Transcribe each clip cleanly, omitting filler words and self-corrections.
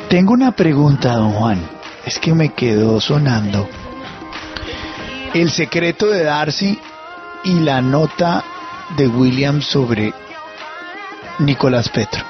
Tengo una pregunta, don Juan. Es que me quedó sonando. El secreto de Darcy y la nota de William sobre Nicolás Petro.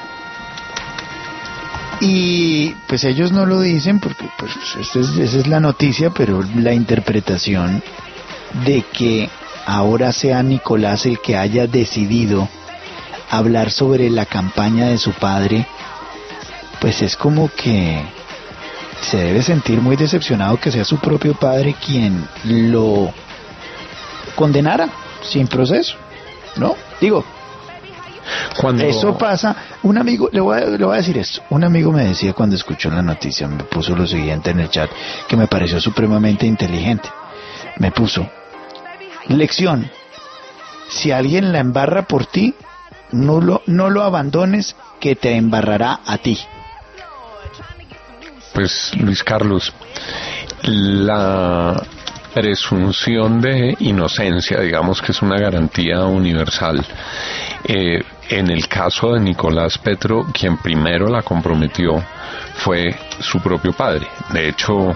Y pues ellos no lo dicen porque pues esa es la noticia, pero la interpretación de que ahora sea Nicolás el que haya decidido hablar sobre la campaña de su padre, pues es como que se debe sentir muy decepcionado que sea su propio padre quien lo condenara sin proceso, ¿no? Digo, cuando eso pasa, un amigo, le voy a decir esto, un amigo me decía cuando escuchó la noticia, me puso lo siguiente en el chat, que me pareció supremamente inteligente. Me puso: lección, si alguien la embarra por ti, no lo abandones, que te embarrará a ti. Pues, Luis Carlos, la presunción de inocencia, digamos que es una garantía universal. En el caso de Nicolás Petro, quien primero la comprometió fue su propio padre. De hecho,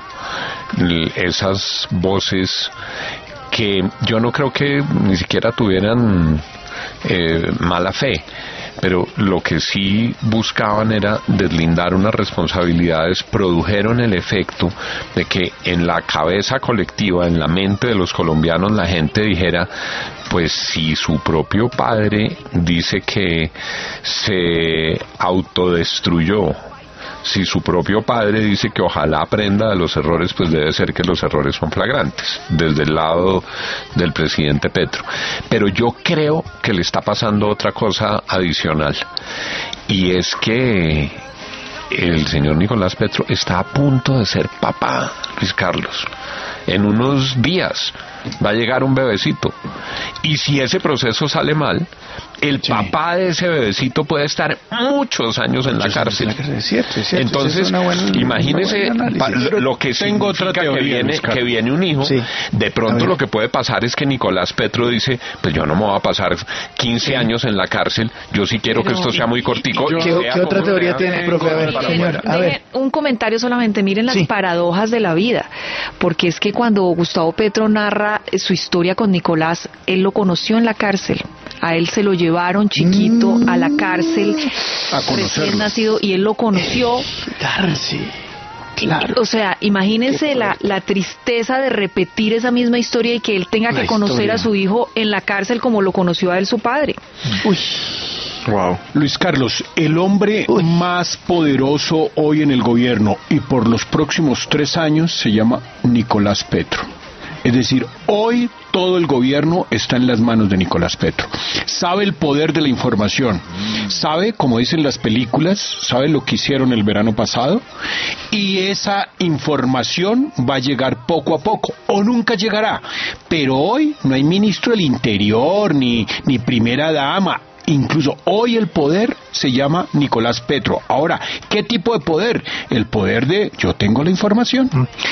esas voces que yo no creo que ni siquiera tuvieran mala fe, pero lo que sí buscaban era deslindar unas responsabilidades, produjeron el efecto de que en la cabeza colectiva, en la mente de los colombianos, la gente dijera: pues si su propio padre dice que se autodestruyó, si su propio padre dice que ojalá aprenda de los errores, pues debe ser que los errores son flagrantes, desde el lado del presidente Petro. Pero yo creo que le está pasando otra cosa adicional, y es que el señor Nicolás Petro está a punto de ser papá, Luis Carlos. En unos días va a llegar un bebecito, y si ese proceso sale mal, el papá de ese bebecito puede estar muchos años en la cárcel. Es cierto. Entonces, imagínese lo que tengo otra teoría, que viene un hijo. Sí. De pronto lo que puede pasar es que Nicolás Petro dice: pues yo no me voy a pasar 15 años en la cárcel, yo sí quiero que esto sea muy cortico. ¿Qué otra teoría tiene, profe? A ver, señor, a ver. Un comentario solamente, miren las paradojas de la vida, porque es que cuando Gustavo Petro narra su historia con Nicolás, él lo conoció en la cárcel. A él se lo llevaron chiquito a la cárcel, recién nacido, y él lo conoció. Claro. O sea, imagínense la tristeza de repetir esa misma historia y que él tenga que conocer a su hijo en la cárcel como lo conoció a él su padre. Uy. Wow. Luis Carlos, el hombre más poderoso hoy en el gobierno y por los próximos 3 años se llama Nicolás Petro. Es decir, hoy todo el gobierno está en las manos de Nicolás Petro. Sabe el poder de la información, sabe, como dicen las películas, sabe lo que hicieron el verano pasado, y esa información va a llegar poco a poco, o nunca llegará. Pero hoy no hay ministro del Interior, ni primera dama. Incluso hoy el poder se llama Nicolás Petro. Ahora, ¿qué tipo de poder? El poder de yo tengo la información.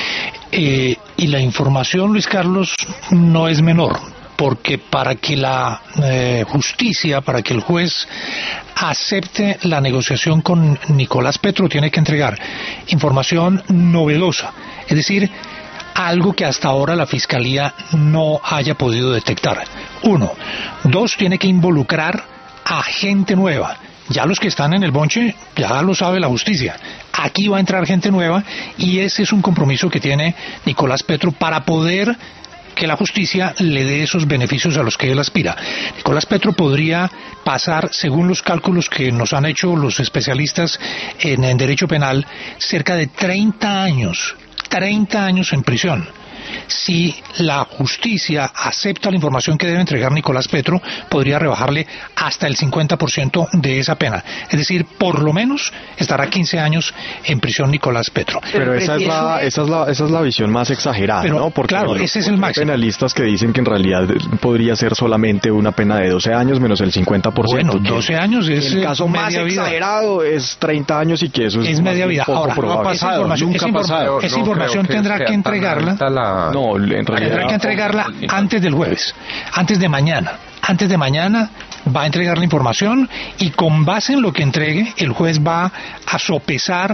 Y la información, Luis Carlos, no es menor, porque para que la justicia, para que el juez acepte la negociación con Nicolás Petro, tiene que entregar información novedosa, es decir, algo que hasta ahora la Fiscalía no haya podido detectar. 1. 2, tiene que involucrar a gente nueva. Ya los que están en el bonche, ya lo sabe la justicia. Aquí va a entrar gente nueva, y ese es un compromiso que tiene Nicolás Petro para poder que la justicia le dé esos beneficios a los que él aspira. Nicolás Petro podría pasar, según los cálculos que nos han hecho los especialistas en derecho penal, cerca de 30 años en prisión. Si la justicia acepta la información que debe entregar Nicolás Petro, podría rebajarle hasta el 50% de esa pena. Es decir, por lo menos estará 15 años en prisión Nicolás Petro. Pero esa es la visión más exagerada, pero, ¿no? Porque claro, ese es el máximo. Hay penalistas que dicen que en realidad podría ser solamente una pena de 12 años menos el 50%. Bueno, 12 años es el caso más exagerado es 30 años, y que eso es media vida. Ahora, no ha pasado, nunca ha pasado. Esa información tendrá que entregarla. No, en realidad tendrá que entregarla antes del jueves, antes de mañana va a entregar la información, y con base en lo que entregue, el juez va a sopesar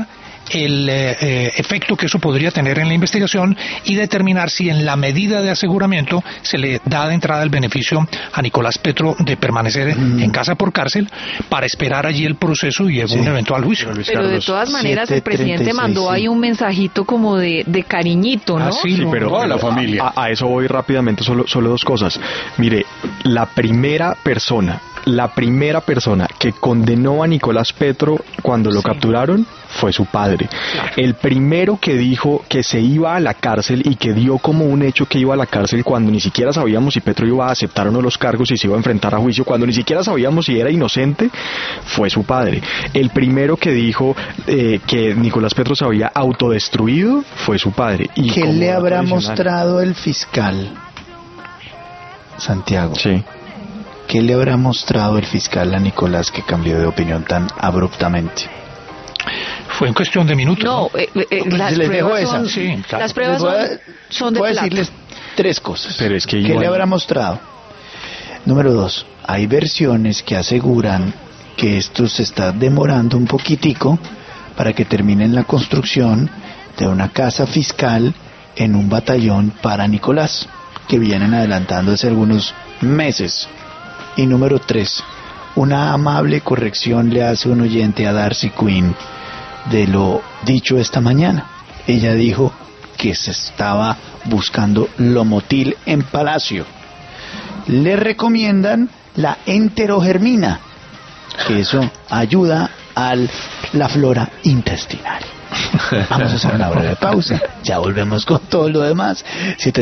el efecto que eso podría tener en la investigación y determinar si en la medida de aseguramiento se le da de entrada el beneficio a Nicolás Petro de permanecer en casa por cárcel para esperar allí el proceso y un eventual juicio. Pero de todas maneras el presidente mandó ahí un mensajito como de cariñito, ¿no? Sí, pero toda la familia. A eso voy rápidamente, solo dos cosas. Mire, la primera persona que condenó a Nicolás Petro cuando lo capturaron fue su padre. Claro. El primero que dijo que se iba a la cárcel y que dio como un hecho que iba a la cárcel cuando ni siquiera sabíamos si Petro iba a aceptar o no los cargos y se iba a enfrentar a juicio, cuando ni siquiera sabíamos si era inocente, fue su padre. El primero que dijo que Nicolás Petro se había autodestruido fue su padre. Y ¿qué le habrá mostrado el fiscal, Santiago? Sí. ¿Qué le habrá mostrado el fiscal a Nicolás que cambió de opinión tan abruptamente? Fue en cuestión de minutos. No, las pruebas son, sí, claro. Las pruebas son de voy a plata. decirles tres cosas. Pero es que ¿qué le habrá mostrado? Número 2, hay versiones que aseguran que esto se está demorando un poquitico para que terminen la construcción de una casa fiscal en un batallón para Nicolás, que vienen adelantando hace algunos meses. Y número 3, una amable corrección le hace un oyente a Darcy Quinn de lo dicho esta mañana. Ella dijo que se estaba buscando lomotil en Palacio. Le recomiendan la enterogermina, que eso ayuda a la flora intestinal. Vamos a hacer una breve pausa, ya volvemos con todo lo demás.